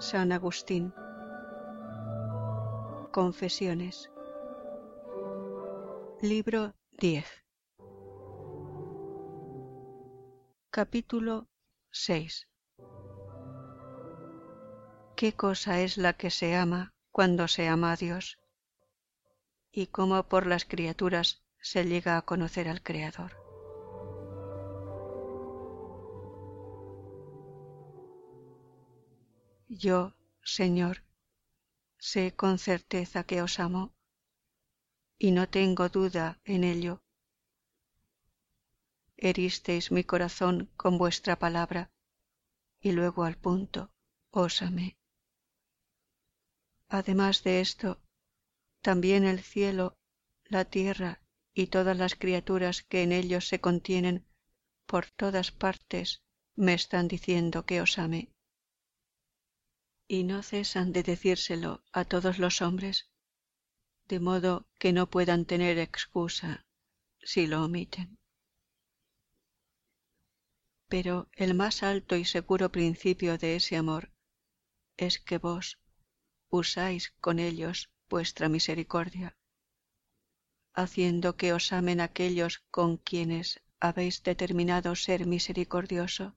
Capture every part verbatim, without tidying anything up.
San Agustín. Confesiones. Libro diez. Capítulo seis. ¿Qué cosa es la que se ama cuando se ama a Dios? Y cómo por las criaturas se llega a conocer al Creador. Yo, Señor, sé con certeza que os amo, y no tengo duda en ello. Heristeis mi corazón con vuestra palabra, y luego al punto os amé. Además de esto, también el cielo, la tierra y todas las criaturas que en ellos se contienen, por todas partes me están diciendo que os ame. Y no cesan de decírselo a todos los hombres, de modo que no puedan tener excusa si lo omiten. Pero el más alto y seguro principio de ese amor es que vos usáis con ellos vuestra misericordia, haciendo que os amen aquellos con quienes habéis determinado ser misericordioso.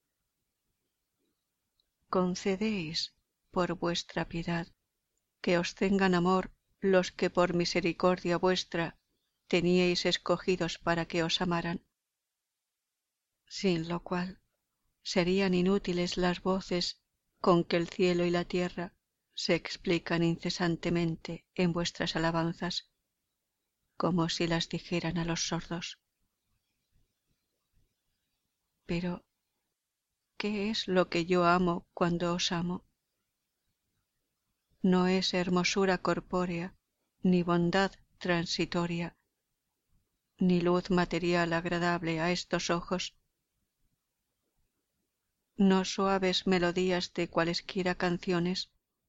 Concedéis, por vuestra piedad, que os tengan amor los que por misericordia vuestra teníais escogidos para que os amaran, sin lo cual serían inútiles las voces con que el cielo y la tierra se explican incesantemente en vuestras alabanzas, como si las dijeran a los sordos. Pero, ¿qué es lo que yo amo cuando os amo? No es hermosura corpórea, ni bondad transitoria, ni luz material agradable a estos ojos, no suaves melodías de cualesquiera canciones,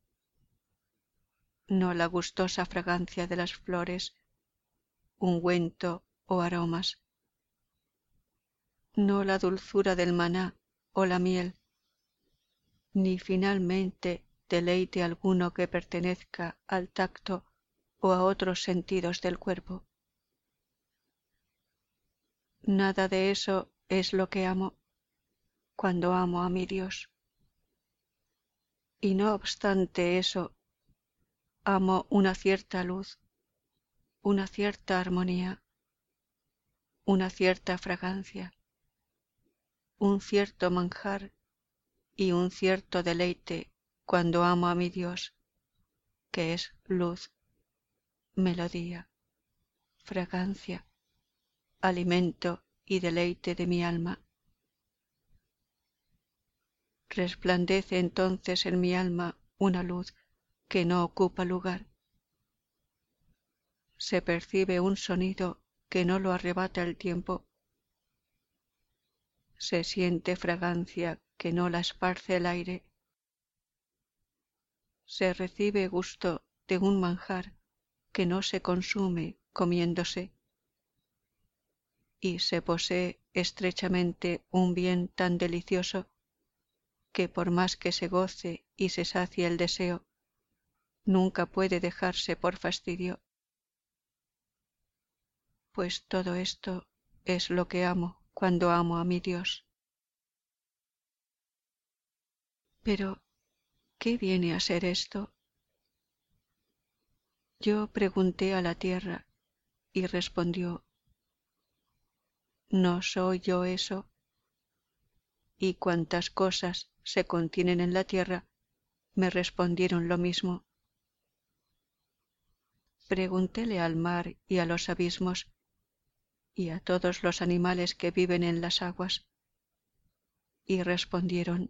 no la gustosa fragancia de las flores, ungüento o aromas, no la dulzura del maná o la miel, ni finalmente deleite alguno que pertenezca al tacto o a otros sentidos del cuerpo. Nada de eso es lo que amo cuando amo a mi Dios. Y no obstante eso, amo una cierta luz, una cierta armonía, una cierta fragancia, un cierto manjar y un cierto deleite cuando amo a mi Dios, que es luz, melodía, fragancia, alimento y deleite de mi alma. Resplandece entonces en mi alma una luz que no ocupa lugar. Se percibe un sonido que no lo arrebata el tiempo. Se siente fragancia que no la esparce el aire. Se recibe gusto de un manjar que no se consume comiéndose. Y se posee estrechamente un bien tan delicioso que por más que se goce y se sacie el deseo, nunca puede dejarse por fastidio. Pues todo esto es lo que amo cuando amo a mi Dios. Pero, ¿qué viene a ser esto? Yo pregunté a la tierra y respondió, ¿no soy yo eso? Y cuantas cosas se contienen en la tierra me respondieron lo mismo. Preguntéle al mar y a los abismos y a todos los animales que viven en las aguas, y respondieron,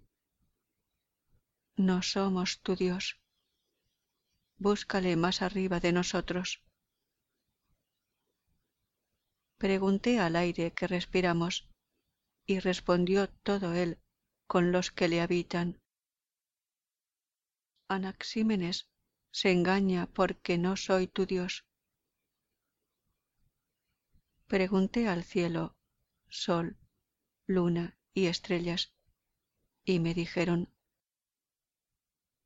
no somos tu Dios, búscale más arriba de nosotros. Pregunté al aire que respiramos, y respondió todo él con los que le habitan. Anaxímenes se engaña porque no soy tu Dios. Pregunté al cielo, sol, luna y estrellas, y me dijeron,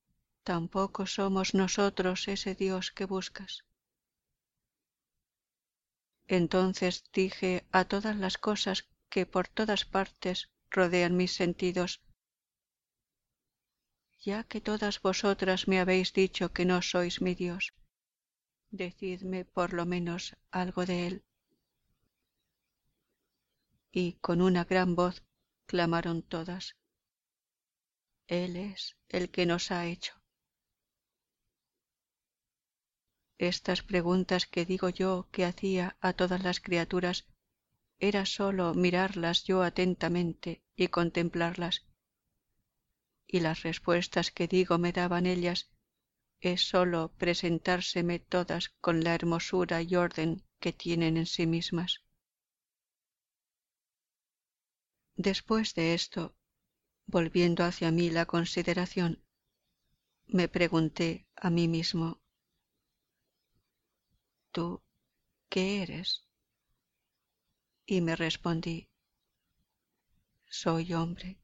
tampoco somos nosotros ese Dios que buscas. Entonces dije a todas las cosas que por todas partes rodean mis sentidos: ya que todas vosotras me habéis dicho que no sois mi Dios, decidme por lo menos algo de él. Y con una gran voz clamaron todas: Él es el que nos ha hecho. Estas preguntas que digo yo que hacía a todas las criaturas, era sólo mirarlas yo atentamente y contemplarlas, y las respuestas que digo me daban ellas, es sólo presentárseme todas con la hermosura y orden que tienen en sí mismas. Después de esto, volviendo hacia mí la consideración, me pregunté a mí mismo: ¿tú qué eres? Y me respondí: soy hombre,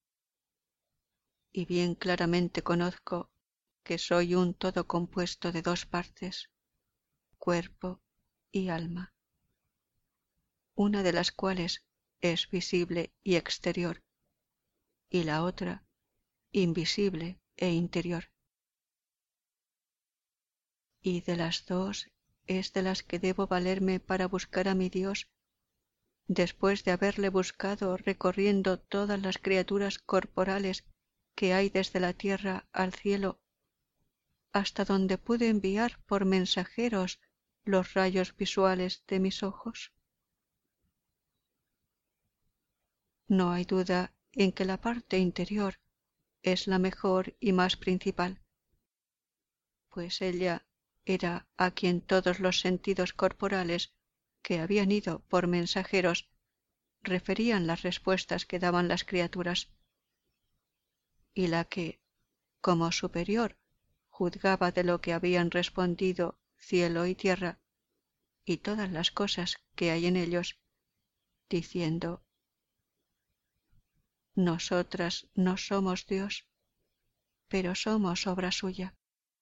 y bien claramente conozco que soy un todo compuesto de dos partes, cuerpo y alma, una de las cuales es visible y exterior, y la otra invisible e interior. Y de las dos es de las que debo valerme para buscar a mi Dios, después de haberle buscado recorriendo todas las criaturas corporales que hay desde la tierra al cielo, hasta donde pude enviar por mensajeros los rayos visuales de mis ojos. No hay duda en que la parte interior es la mejor y más principal, pues ella era a quien todos los sentidos corporales que habían ido por mensajeros referían las respuestas que daban las criaturas, y la que, como superior, juzgaba de lo que habían respondido cielo y tierra y todas las cosas que hay en ellos, diciendo: nosotras no somos Dios, pero somos obra suya.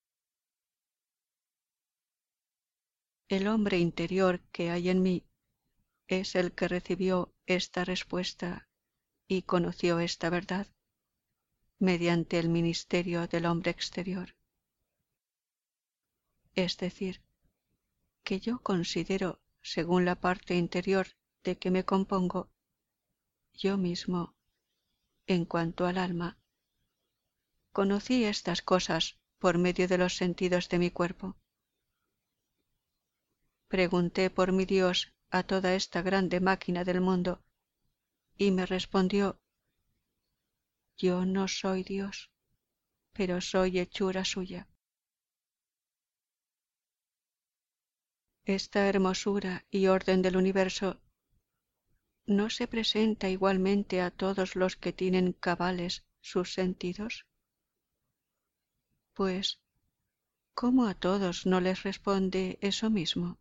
El hombre interior que hay en mí es el que recibió esta respuesta y conoció esta verdad mediante el ministerio del hombre exterior. Es decir, que yo considero, según la parte interior de que me compongo, yo mismo, en cuanto al alma, conocí estas cosas por medio de los sentidos de mi cuerpo. Pregunté por mi Dios a toda esta grande máquina del mundo, y me respondió: yo no soy Dios, pero soy hechura suya. Esta hermosura y orden del universo ¿no se presenta igualmente a todos los que tienen cabales sus sentidos? Pues, ¿cómo a todos no les responde eso mismo?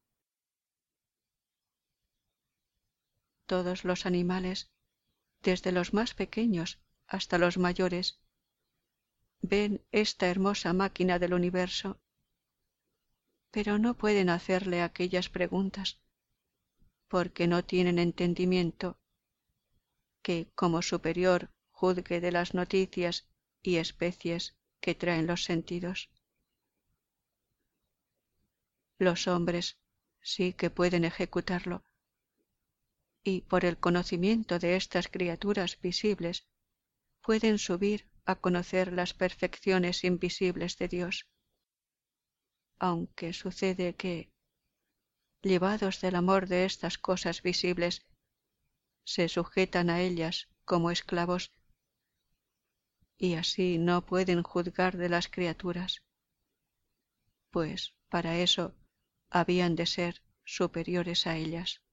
Todos los animales, desde los más pequeños hasta los mayores, ven esta hermosa máquina del universo, pero no pueden hacerle aquellas preguntas, porque no tienen entendimiento que como superior juzgue de las noticias y especies que traen los sentidos. Los hombres sí que pueden ejecutarlo, y por el conocimiento de estas criaturas visibles pueden subir a conocer las perfecciones invisibles de Dios, aunque sucede que, llevados del amor de estas cosas visibles, se sujetan a ellas como esclavos, y así no pueden juzgar de las criaturas, pues para eso habían de ser superiores a ellas.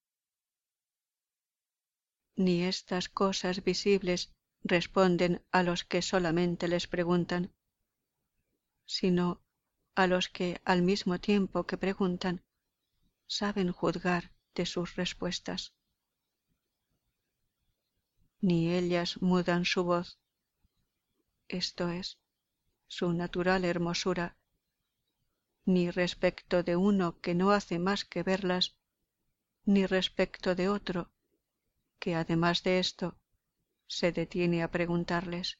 Ni estas cosas visibles responden a los que solamente les preguntan, sino a los que al mismo tiempo que preguntan saben juzgar de sus respuestas. Ni ellas mudan su voz, esto es, su natural hermosura, ni respecto de uno que no hace más que verlas, ni respecto de otro que además de esto se detiene a preguntarles.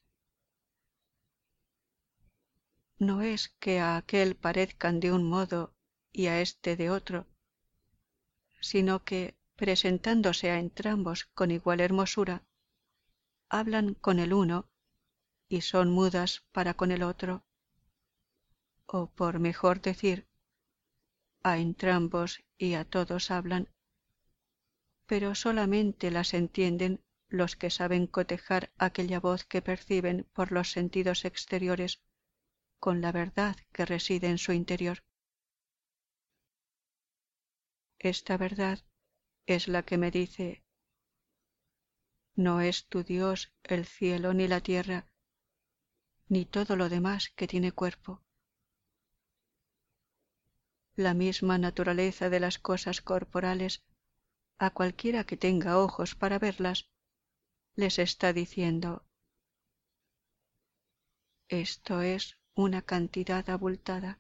No es que a aquel parezcan de un modo y a éste de otro, sino que, presentándose a entrambos con igual hermosura, hablan con el uno y son mudas para con el otro, o por mejor decir, a entrambos y a todos hablan, pero solamente las entienden los que saben cotejar aquella voz que perciben por los sentidos exteriores con la verdad que reside en su interior. Esta verdad es la que me dice: no es tu Dios el cielo ni la tierra, ni todo lo demás que tiene cuerpo. La misma naturaleza de las cosas corporales, a cualquiera que tenga ojos para verlas, les está diciendo: esto es una cantidad abultada.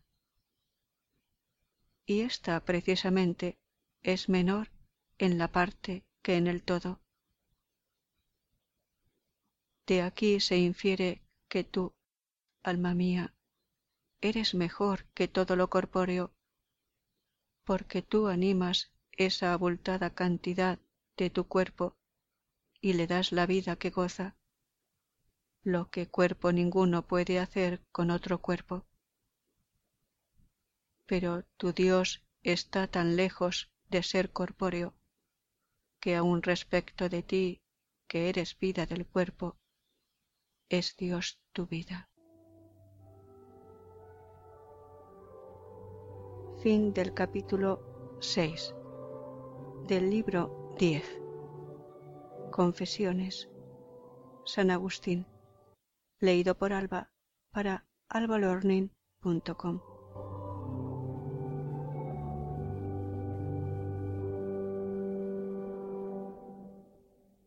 Y esta precisamente es menor en la parte que en el todo. De aquí se infiere que tú, alma mía, eres mejor que todo lo corpóreo, porque tú animas esa abultada cantidad de tu cuerpo y le das la vida que goza, lo que cuerpo ninguno puede hacer con otro cuerpo. Pero tu Dios está tan lejos de ser corpóreo, que aun respecto de ti, que eres vida del cuerpo, es Dios tu vida. Fin del capítulo seis del libro diez. Confesiones. San Agustín. Leído por Alba para alba learning punto com.